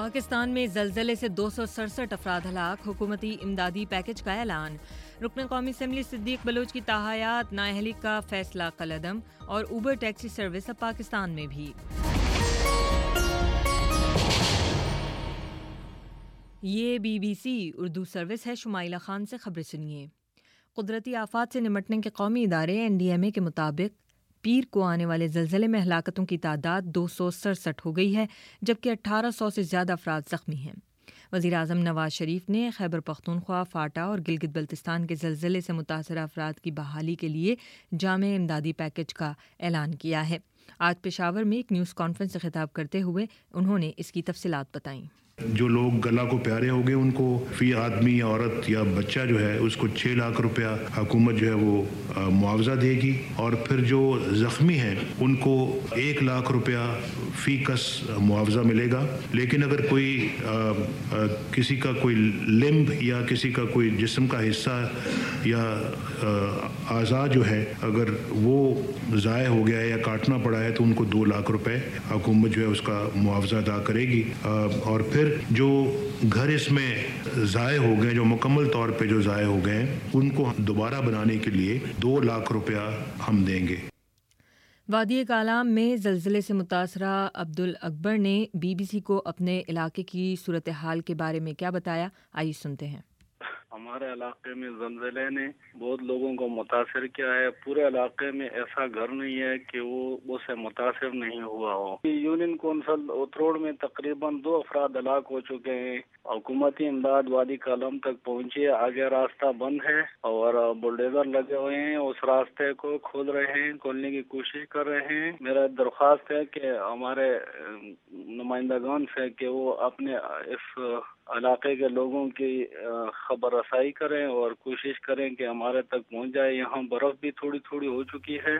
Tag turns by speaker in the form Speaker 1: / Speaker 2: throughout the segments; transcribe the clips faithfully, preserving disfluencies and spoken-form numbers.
Speaker 1: پاکستان میں زلزلے سے دو سو سڑسٹھ افراد ہلاک، حکومتی امدادی پیکج کا اعلان۔ رکن قومی اسمبلی صدیق بلوچ کی تاحیات نااہلی کا فیصلہ کالعدم، اور اوبر ٹیکسی سروس اب پاکستان میں بھی۔ یہ B B C Urdu service ہے، شمائلہ خان سے خبریں سنیے۔ قدرتی آفات سے نمٹنے کے قومی ادارے این ڈی ایم اے کے مطابق پیر کو آنے والے زلزلے میں ہلاکتوں کی تعداد دو سو سڑسٹھ ہو گئی ہے، جبکہ اٹھارہ سو سے زیادہ افراد زخمی ہیں۔ وزیر اعظم نواز شریف نے خیبر پختونخوا، فاٹا اور گلگت بلتستان کے زلزلے سے متاثرہ افراد کی بحالی کے لیے جامع امدادی پیکج کا اعلان کیا ہے۔ آج پشاور میں ایک نیوز کانفرنس سے خطاب کرتے ہوئے انہوں نے اس کی تفصیلات بتائیں۔
Speaker 2: جو لوگ اللہ کو پیارے ہو گئے ان کو فی آدمی یا عورت یا بچہ جو ہے اس کو چھ لاکھ روپیہ حکومت جو ہے وہ معاوضہ دے گی، اور پھر جو زخمی ہیں ان کو ایک لاکھ روپیہ فی کس معاوضہ ملے گا۔ لیکن اگر کوئی آ, آ, کسی کا کوئی لمب یا کسی کا کوئی جسم کا حصہ یا اعضاء جو ہے اگر وہ ضائع ہو گیا ہے یا کاٹنا پڑا ہے تو ان کو دو لاکھ روپے حکومت جو ہے اس کا معاوضہ ادا کرے گی، اور پھر جو گھر اس میں ضائع ہو گئے، جو مکمل طور پہ جو ضائع ہو گئے ہیں ان کو دوبارہ بنانے کے لیے دو لاکھ روپیہ ہم دیں گے۔
Speaker 1: وادی کالام میں زلزلے سے متاثرہ عبدالاکبر نے بی بی سی کو اپنے علاقے کی صورتحال کے بارے میں کیا بتایا، آئیے سنتے ہیں۔
Speaker 3: ہمارے علاقے میں زلزلے نے بہت لوگوں کو متاثر کیا ہے۔ پورے علاقے میں ایسا گھر نہیں ہے کہ وہ اس سے متاثر نہیں ہوا ہو۔ یونین کونسل اتروڑ میں تقریباً دو افراد ہلاک ہو چکے ہیں۔ حکومتی امداد وادی کالم تک پہنچی، آگے راستہ بند ہے اور بلڈوزر لگے ہوئے ہیں، اس راستے کو کھول رہے ہیں، کھولنے کی کوشش کر رہے ہیں۔ میرا درخواست ہے کہ ہمارے نمائندگان سے کہ وہ اپنے اس علاقے کے لوگوں کی خبر رسائی کریں اور کوشش کریں کہ ہمارے تک پہنچ جائے۔ یہاں برف بھی تھوڑی تھوڑی ہو چکی ہے۔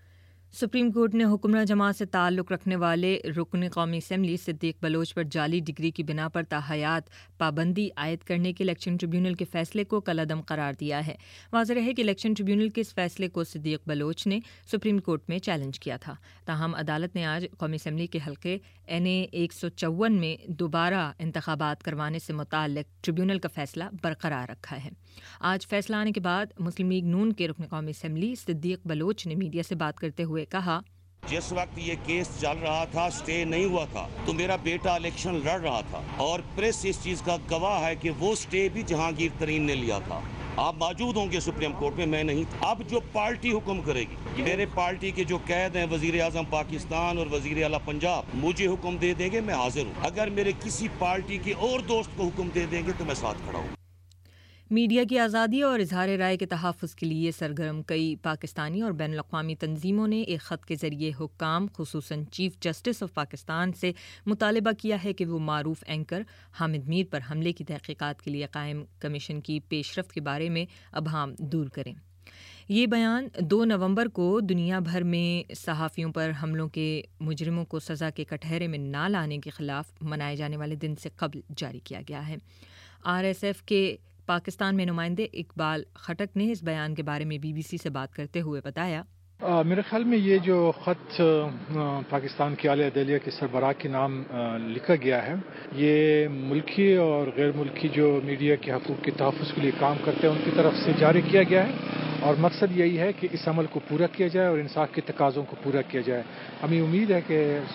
Speaker 1: سپریم کورٹ نے حکمراں جماعت سے تعلق رکھنے والے رکن قومی اسمبلی صدیق بلوچ پر جعلی ڈگری کی بنا پر تاحیات پابندی عائد کرنے کے الیکشن ٹریبیونل کے فیصلے کو کالعدم قرار دیا ہے۔ واضح رہے کہ الیکشن ٹریبیونل کے اس فیصلے کو صدیق بلوچ نے سپریم کورٹ میں چیلنج کیا تھا، تاہم عدالت نے آج قومی اسمبلی کے حلقے این اے ایک سو چون میں دوبارہ انتخابات کروانے سے متعلق ٹریبیونل کا فیصلہ برقرار رکھا ہے۔ آج فیصلہ آنے کے بعد مسلم لیگ نون کے رکن قومی اسمبلی صدیق بلوچ نے میڈیا سے بات کرتے ہوئے کہا،
Speaker 4: جس وقت یہ کیس چل رہا تھا، سٹے نہیں ہوا تھا، تو میرا بیٹا الیکشن لڑ رہا تھا اور پریس اس چیز کا گواہ ہے کہ وہ سٹے بھی جہانگیر ترین نے لیا تھا۔ آپ موجود ہوں گے سپریم کورٹ میں، میں نہیں تھا۔ اب جو پارٹی حکم کرے گی، میرے پارٹی کے جو قید ہیں وزیر اعظم پاکستان اور وزیر اعلیٰ پنجاب مجھے حکم دے دیں گے، میں حاضر ہوں۔ اگر میرے کسی پارٹی کے اور دوست کو حکم دے دیں گے تو میں ساتھ کھڑا ہوں۔
Speaker 1: میڈیا کی آزادی اور اظہار رائے کے تحفظ کے لیے سرگرم کئی پاکستانی اور بین الاقوامی تنظیموں نے ایک خط کے ذریعے حکام خصوصاً چیف جسٹس آف پاکستان سے مطالبہ کیا ہے کہ وہ معروف اینکر حامد میر پر حملے کی تحقیقات کے لیے قائم کمیشن کی پیش رفت کے بارے میں ابہام دور کریں۔ یہ بیان دو نومبر کو دنیا بھر میں صحافیوں پر حملوں کے مجرموں کو سزا کے کٹہرے میں نہ لانے کے خلاف منائے جانے والے دن سے قبل جاری کیا گیا ہے۔ آر ایس ایف کے پاکستان میں نمائندے اقبال خٹک نے اس بیان کے بارے میں بی بی سی سے بات کرتے ہوئے بتایا،
Speaker 5: آ, میرے خیال میں یہ جو خط آ, پاکستان کی اعلیٰ عدلیہ کے سربراہ کے نام آ, لکھا گیا ہے، یہ ملکی اور غیر ملکی جو میڈیا کے حقوق کے تحفظ کے لیے کام کرتے ہیں ان کی طرف سے جاری کیا گیا ہے، اور مقصد یہی ہے کہ اس عمل کو پورا کیا جائے اور انصاف کے تقاضوں کو پورا کیا جائے۔ ہمیں امید ہے کہ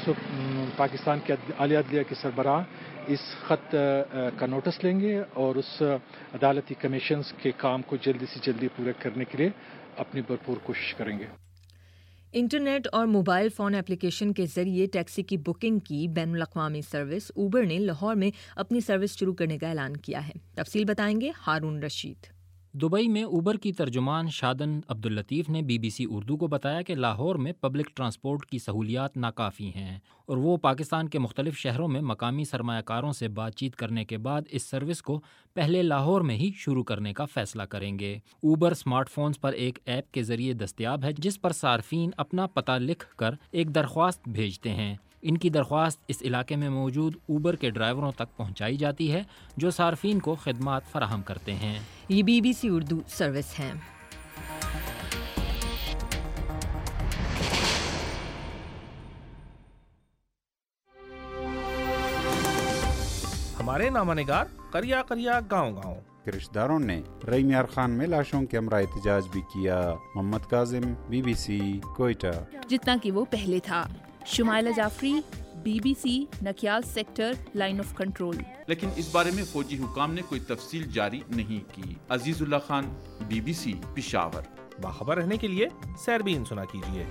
Speaker 5: پاکستان کے اعلیٰ عدلیہ کے سربراہ اس خط کا نوٹس لیں گے اور اس عدالتی کمیشنز کے کام کو جلدی سے جلدی پورا کرنے کے لیے اپنی بھرپور کوشش کریں گے۔
Speaker 1: انٹرنیٹ اور موبائل فون اپلیکیشن کے ذریعے ٹیکسی کی بکنگ کی بین الاقوامی سروس اوبر نے لاہور میں اپنی سروس شروع کرنے کا اعلان کیا ہے۔ تفصیل بتائیں گے ہارون رشید۔
Speaker 6: دبئی میں اوبر کی ترجمان شادن عبداللطیف نے بی بی سی اردو کو بتایا کہ لاہور میں پبلک ٹرانسپورٹ کی سہولیات ناکافی ہیں اور وہ پاکستان کے مختلف شہروں میں مقامی سرمایہ کاروں سے بات چیت کرنے کے بعد اس سروس کو پہلے لاہور میں ہی شروع کرنے کا فیصلہ کریں گے۔ اوبر اسمارٹ فونز پر ایک ایپ کے ذریعے دستیاب ہے جس پر صارفین اپنا پتہ لکھ کر ایک درخواست بھیجتے ہیں۔ ان کی درخواست اس علاقے میں موجود اوبر کے ڈرائیوروں تک پہنچائی جاتی ہے جو صارفین کو خدمات فراہم کرتے ہیں۔
Speaker 1: یہ B B C Urdu service ہے۔
Speaker 7: हमारे नामानिगार करिया करिया गांव गांव
Speaker 8: के रिश्तेदारों ने रईम यार खान में लाशों के हमरा एहतजाज भी किया। मोहम्मद काजिम, बीबीसी, कोयटा।
Speaker 9: जितना कि वो पहले था। Shumaila Jafri, BBC, Nakyal sector, line of control.
Speaker 10: लेकिन इस बारे में फौजी हुकाम ने कोई तफसील जारी नहीं की। अजीजुल्लाह खान, बीबीसी, पिशावर।
Speaker 7: बाखबर रहने के लिए सैरबीन सुना कीजिए।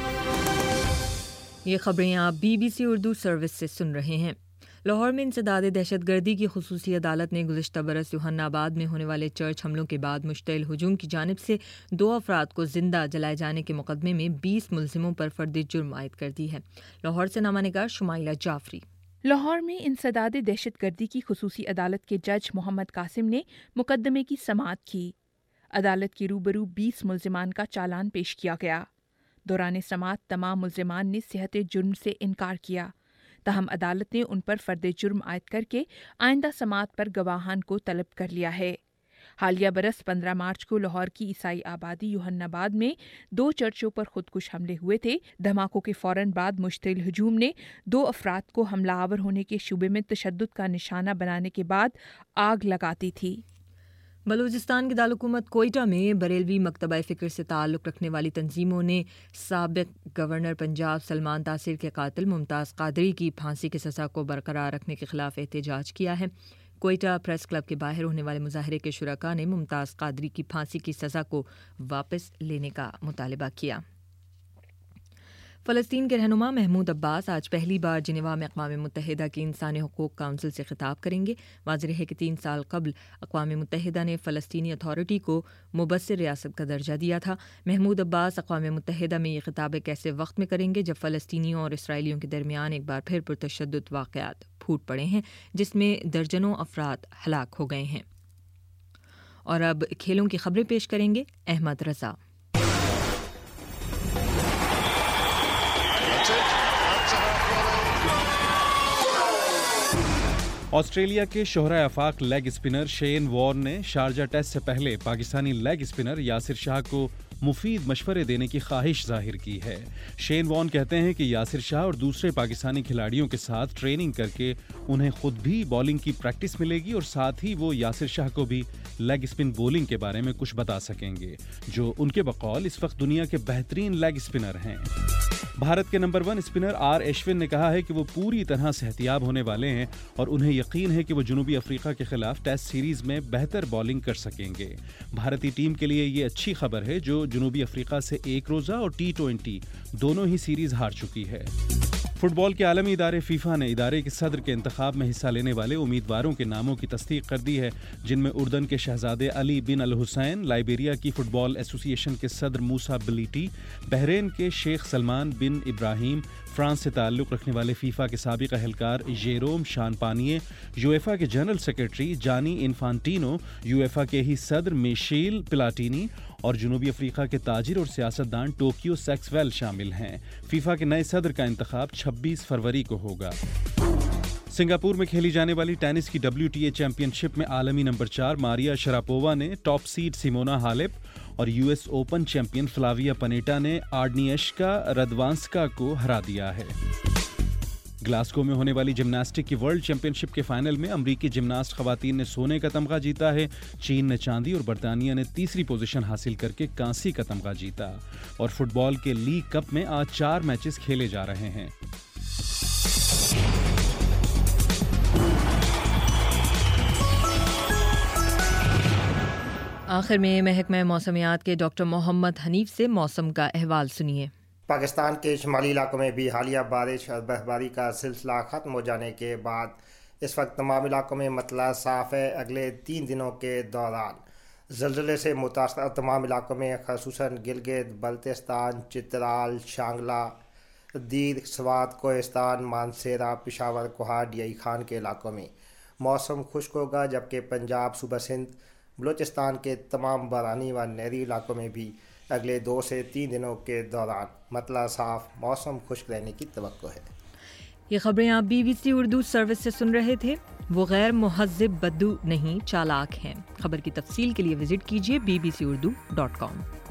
Speaker 1: ये खबरें आप बीबीसी उर्दू सर्विस से सुन रहे हैं। लाहौर में इंसदाद दहशतगर्दी की खुसूसी अदालत ने गुज़िश्ता बरस यूहन्नाबाद में होने वाले चर्च हमलों के बाद मुश्तइल हुजूम की जानिब से दो अफराद को जिंदा जलाए जाने के मुकदमे में बीस मुलजिमों पर फर्द जुर्म आयद कर दी है। लाहौर से नामानिगार शुमाइला जाफरी।
Speaker 9: लाहौर में इंसदाद दहशतगर्दी की खुसूसी अदालत के जज मोहम्मद कासिम ने मुकदमे की समाअत की। अदालत के रूबरू बीस मुलजिमान का चालान पेश किया गया। दौरान समाअत तमाम मुलजिमान ने सेहत जुर्म से इनकार किया। तहम अदालत ने उन पर फर्द जुर्म आयद करके आइंदा समाअत पर गवाहान को तलब कर लिया है। हालिया बरस पंद्रह मार्च को लाहौर की ईसाई आबादी यूहन्नाबाद में दो चर्चों पर खुदकुश हमले हुए थे। धमाकों के फौरन बाद मुश्तिल हुजूम ने दो अफराद को हमलावर होने के शुबे में तशद्दुद का निशाना बनाने के बाद आग लगाती थी।
Speaker 1: बलूचिस्तान की दारकूमत कोयटा में बरेलवी मकतबा फ़िक्र से ताल्लुक़ रखने वाली तंजीमों ने साबिक़ गवर्नर पंजाब सलमान तासिर के कातिल मुमताज़ कादरी की फांसी की सज़ा को बरकरार रखने के खिलाफ एहतजाज किया है। कोयटा प्रेस क्लब के बाहर होने वाले मुजाहरे के शुरका ने मुमताज़ कादरी की फांसी की सज़ा को वापस लेने का मुतालबा किया। फ़लस्तीन के रहनुमा महमूद अब्बास आज पहली बार जिनेवा में अक़वाम मुत्तहिदा की इंसानी हुकूक़ काउंसिल से खिताब करेंगे। वाज़ेह है कि तीन साल कबल अक़वाम मुत्तहिदा ने फ़लस्तीनी अथॉरिटी को मुबस्सिर रियासत का दर्जा दिया था। महमूद अब्बास अक़वाम मुत्तहिदा में ये खिताब एक ऐसे वक्त में करेंगे जब फ़लस्तीनियों और इसराइलियों के दरमियान एक बार फिर पुरतशद्दुद वाक़यात फूट पड़े हैं, जिसमें दर्जनों अफराद हलाक हो गए हैं। और अब खेलों की खबरें पेश करेंगे अहमद रज़ा।
Speaker 11: ऑस्ट्रेलिया के शोहरा आफाक लेग स्पिनर शेन वॉर्न ने शारजा टेस्ट से पहले पाकिस्तानी लेग स्पिनर यासिर शाह को मुफीद मशवरे देने की ख्वाहिश जाहिर की है। शेन वॉर्न कहते हैं कि यासिर शाह और दूसरे पाकिस्तानी खिलाड़ियों के साथ ट्रेनिंग करके उन्हें खुद भी बॉलिंग की प्रैक्टिस मिलेगी और साथ ही वो यासिर शाह को भी लेग स्पिन बॉलिंग के बारे में कुछ बता सकेंगे, जो उनके बकौल इस वक्त दुनिया के बेहतरीन लेग स्पिनर हैं। भारत के number one spinner R Ashwin ने कहा है कि वो पूरी तरह सेहतियाब होने वाले हैं और उन्हें यकीन है कि वो जनूबी अफ्रीका के खिलाफ टेस्ट सीरीज में बेहतर बॉलिंग कर सकेंगे। भारतीय टीम के लिए ये अच्छी खबर है जो जनूबी अफ्रीका से एक रोज़ा और टी ट्वेंटी दोनों ही सीरीज हार चुकी है। फुटबॉल के आलमी इदारे फीफा ने इदारे के सदर के इंतखाब में हिस्सा लेने वाले उम्मीदवारों के नामों की तस्दीक कर दी है, जिनमें उर्दन के शहजादे अली बिन अल हुसैन, लाइबेरिया की फुटबॉल एसोसिएशन के सदर मूसा बिलीटी, बहरीन के शेख सलमान बिन इब्राहिम, फ्रांस से ताल्लुक़ रखने वाले फीफा के साबिक़ अहलकार जेरोम शानपानिये, यूएफा के general secretary Gianni Infantino, UEFA के ही सदर मिशेल प्लाटिनी और जनूबी अफ्रीका के ताजिर और सियासतदान टोक्यो सेक्सवेल शामिल हैं। फीफा के नए सदर का इंतखाब छब्बीस फरवरी को होगा। सिंगापुर में खेली जाने वाली टेनिस की डब्ल्यूटीए चैंपियनशिप में आलमी नंबर चार मारिया शरापोवा ने टॉप सीड सिमोना हालेप और US Open champion Flavia Pennetta ने आर्डनियश्का रदवांस्का को हरा दिया है। ग्लासगो में होने वाली जिम्नास्टिक की वर्ल्ड चैंपियनशिप के फाइनल में अमरीकी जिम्नास्ट खवातीन ने सोने का तमगा जीता है। चीन ने चांदी और बरतानिया ने तीसरी पोजीशन हासिल करके कांसी का तमगा जीता। और फुटबॉल के लीग कप में आज चार मैचेस खेले जा रहे हैं।
Speaker 1: आखिर में महकमा मौसमियात के डॉक्टर मोहम्मद हनीफ से मौसम का अहवाल सुनिए।
Speaker 12: पाकिस्तान के शुमाली इलाकों में भी हालिया बारिश और बर्फबारी का सिलसिला ख़त्म हो जाने के बाद इस वक्त तमाम इलाकों में मतला साफ़ है। अगले तीन दिनों के दौरान ज़लज़ले से मुतासर तमाम इलाकों में ख़ुसूसन गिलगित बल्तिस्तान, चित्राल, शांगला, दीर, स्वात, कोहिस्तान, मानसेरा, पिशावर, कोहाट, यई खान के इलाकों में मौसम खुश्क होगा, जबकि पंजाब, सूबा सिंध, बलूचिस्तान के तमाम बारानी व नहरी इलाकों में भी अगले दो से तीन दिनों के दौरान मतला साफ मौसम खुश्क रहने की तवक्को है।
Speaker 1: ये खबरें आप बीबीसी उर्दू सर्विस से सुन रहे थे। वो गैर मुहज़्ज़िब बद्दू नहीं चालाक हैं। खबर की तफसील के लिए विजिट कीजिए B B C Urdu dot com.